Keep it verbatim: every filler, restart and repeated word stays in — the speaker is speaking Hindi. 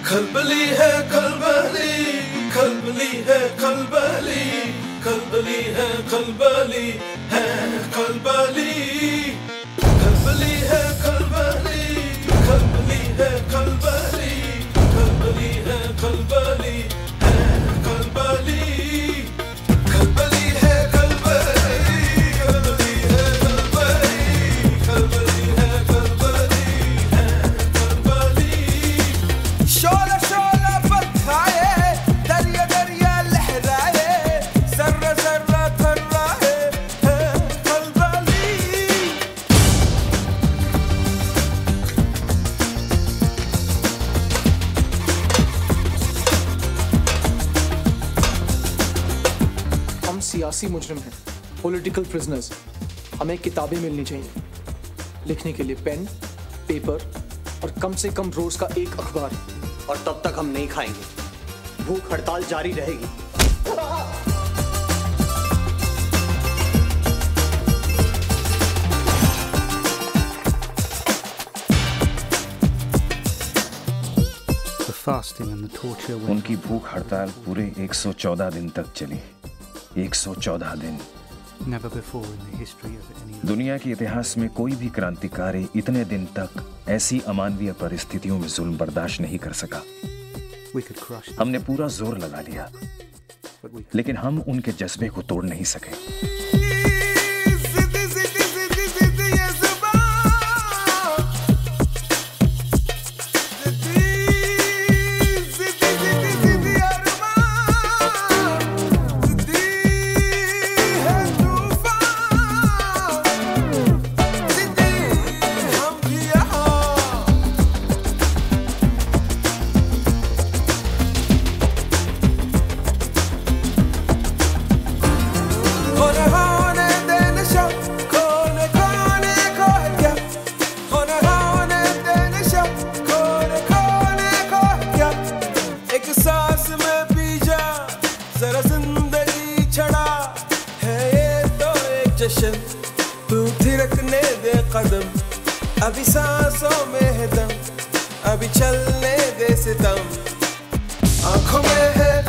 खलबली है खलबली, खलबली है खलबली, खलबली है खलबली है खलबली, खलबली है खलबली, खलबली है खलबली, खलबली है खलबली है खलबली, खलबली है खलबली, खलबली है खलबली, खलबली है खलबली है खलबली। शोला शोला बरखाए, दरिया दरिया लहराए, जर्रा जर्रा थर्रा है, है खलबली। हम सियासी मुजरिम हैं, पॉलिटिकल प्रिजनर्स। हमें किताबें मिलनी चाहिए, लिखने के लिए पेन, पेपर और कम से कम रोज का एक अखबार। और तब तक हम नहीं खाएंगे, भूख हड़ताल जारी रहेगी। The fasting and the torture went उनकी भूख हड़ताल पूरे एक सौ चौदह दिन तक चली। एक सौ चौदह दिन। never before in the history of any दुनिया के इतिहास में कोई भी क्रांतिकारी इतने दिन तक ऐसी अमानवीय परिस्थितियों में जुल्म बर्दाश्त नहीं कर सका। we could crush them, हमने पूरा जोर लगा लिया, but we लेकिन हम उनके जज्बे को तोड़ नहीं सके। ज़िद्दी ज़िद्दी ज़िद्दी ज़िद्दी ये ज़ुबान, ज़िद्दी ज़िद्दी ज़िद्दी ज़िद्दी अरमान, ज़िद्दी है तूफ़ान, ज़िद्दी हम भी यहाँ। होने होने दे नशा, कोने कोने को है क्या? होने होने दे नशा, कोने कोने को है क्या? एक सांस में पी जा, जरा जिंदगी छड़ा है ये तो एक जश्न। तू थिरकने दे कदम, अभी सांसों में है दम, अभी चलने दे सितम। आंखों में है